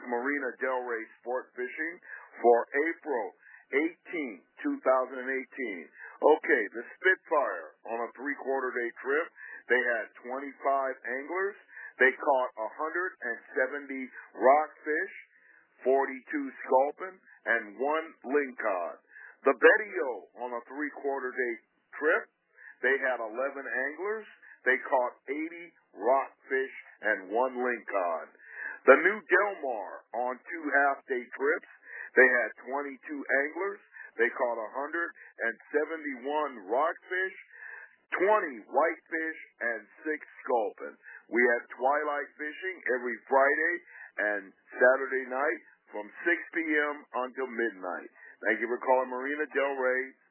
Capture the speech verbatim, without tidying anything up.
Marina Del Rey Sport Fishing for April eighteenth, twenty eighteen. Okay, the Spitfire on a three-quarter day trip, they had twenty-five anglers. They caught one hundred seventy rockfish, forty-two sculpin, and one lingcod. The Betty-O on a three-quarter day trip, they had eleven anglers. They caught eighty rockfish and one lingcod. The New Del Mar on two half-day trips, they had twenty-two anglers. They caught one hundred seventy-one rockfish, twenty whitefish, and six sculpin. We had twilight fishing every Friday and Saturday night from six p.m. until midnight. Thank you for calling Marina Del Rey